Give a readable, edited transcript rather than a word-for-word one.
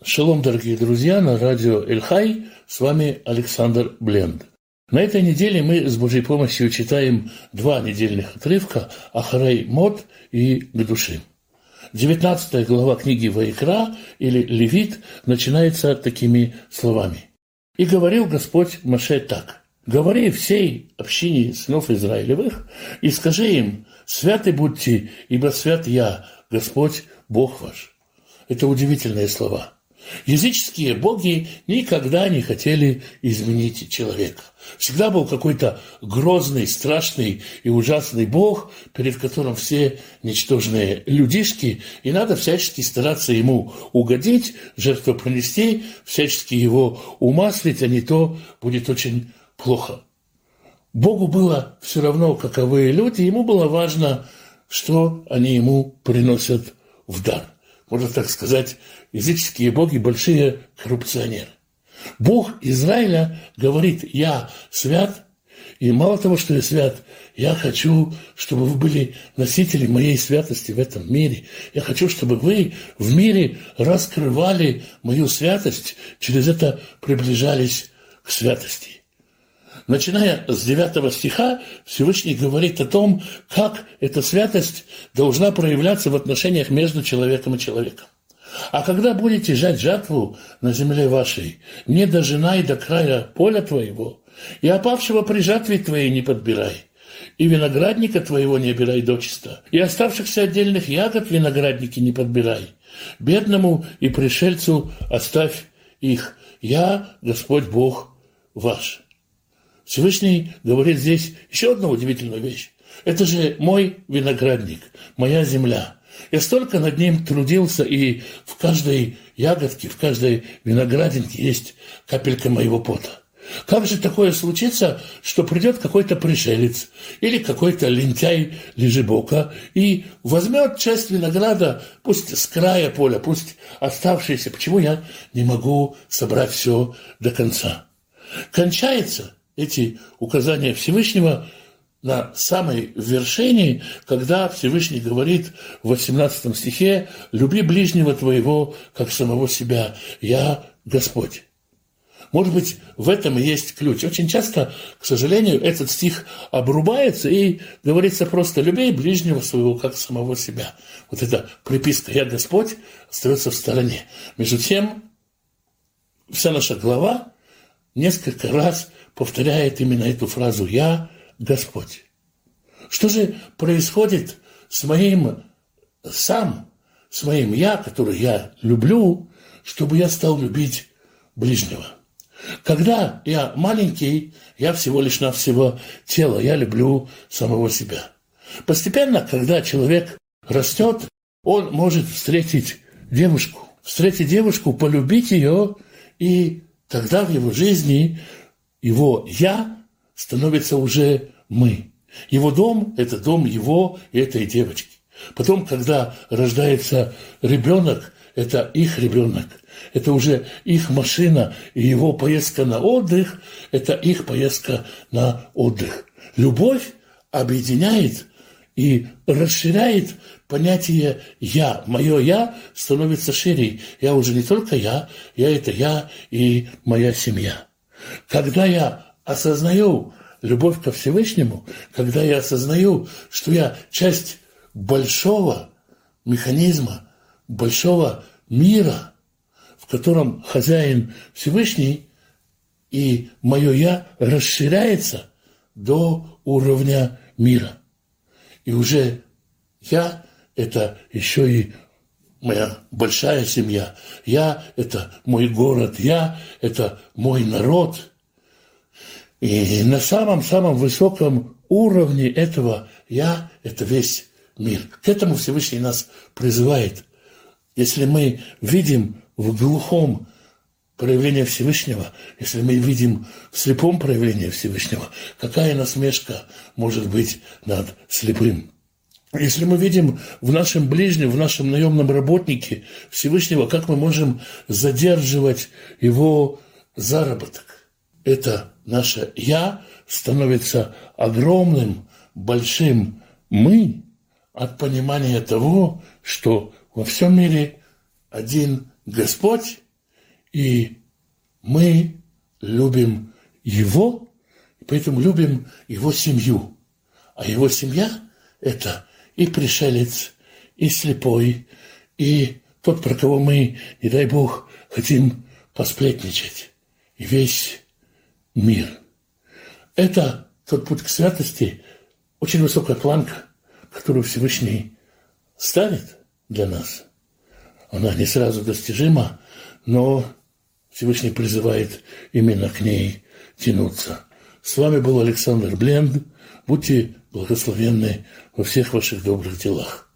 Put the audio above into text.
Шалом, дорогие друзья, на радио Эль-Хай, с вами Александр Бленд. На этой неделе мы с Божьей помощью читаем два недельных отрывка «Ахарей Мот» и «Гдушим». 19 глава книги Ваикра или Левит начинается такими словами. «И говорил Господь Моше так: говори всей общине сынов Израилевых и скажи им: святы будьте, ибо свят я, Господь Бог ваш». Это удивительные слова. Языческие боги никогда не хотели изменить человека. Всегда был какой-то грозный, страшный и ужасный бог, перед которым все ничтожные людишки, и надо всячески стараться ему угодить, жертву принести, всячески его умаслить, а не то будет очень плохо. Богу было все равно, каковы люди, ему было важно, что они ему приносят в дар. Можно так сказать, языческие боги – большие коррупционеры. Бог Израиля говорит: «Я свят, и мало того, что я свят, я хочу, чтобы вы были носители моей святости в этом мире. Я хочу, чтобы вы в мире раскрывали мою святость, через это приближались к святости». Начиная с 9 стиха, Всевышний говорит о том, как эта святость должна проявляться в отношениях между человеком и человеком. «А когда будете жать жатву на земле вашей, не дожинай до края поля твоего, и опавшего при жатве твоей не подбирай, и виноградника твоего не обирай дочисто, и оставшихся отдельных ягод виноградники не подбирай. Бедному и пришельцу оставь их. Я, Господь Бог ваш». Всевышний говорит здесь еще одну удивительную вещь. Это же мой виноградник, моя земля. Я столько над ним трудился, и в каждой ягодке, в каждой виноградинке есть капелька моего пота. Как же такое случится, что придет какой-то пришелец или какой-то лентяй-лежебока и возьмет часть винограда, пусть с края поля, пусть оставшиеся, почему я не могу собрать все до конца? Кончается эти указания Всевышнего на самой вершине, когда Всевышний говорит в 18 стихе: «Люби ближнего твоего, как самого себя, я Господь». Может быть, в этом и есть ключ. Очень часто, к сожалению, этот стих обрубается и говорится просто: «Люби ближнего своего, как самого себя». Вот эта приписка «Я Господь» остается в стороне. Между тем, вся наша глава несколько раз повторяет именно эту фразу «Я Господь». Что же происходит с моим «я», который я люблю, чтобы я стал любить ближнего? Когда я маленький, я всего лишь навсего тело, я люблю самого себя. Постепенно, когда человек растет, он может встретить девушку, полюбить ее, и тогда в его жизни его «я» становится уже «мы». Его дом – это дом его и этой девочки. Потом, когда рождается ребенок, это их ребенок. Это уже их машина, и его поездка на отдых – это их поездка на отдых. Любовь объединяет и расширяет понятие «я». Мое «я» становится шире. Я уже не только я – это я и моя семья. Когда я осознаю любовь ко Всевышнему, когда я осознаю, что я часть большого механизма, большого мира, в котором хозяин Всевышний, и мое «я» расширяется до уровня мира. И уже я – это еще и моя большая семья. Я – это мой город. Я – это мой народ. И на самом-самом высоком уровне этого «я» – это весь мир. К этому Всевышний нас призывает. Если мы видим в глухом проявление Всевышнего, если мы видим в слепом проявление Всевышнего, какая насмешка может быть над слепым? Если мы видим в нашем ближнем, в нашем наемном работнике Всевышнего, как мы можем задерживать его заработок? Это наше «я» становится огромным, большим «мы» от понимания того, что во всем мире один Господь, И мы любим Его, и поэтому любим Его семью. А Его семья – это и пришелец, и слепой, и тот, про кого мы, не дай Бог, хотим посплетничать, и весь мир. Это тот путь к святости, очень высокая планка, которую Всевышний ставит для нас. Она не сразу достижима, но Всевышний призывает именно к ней тянуться. С вами был Александр Бленд. Будьте благословенны во всех ваших добрых делах.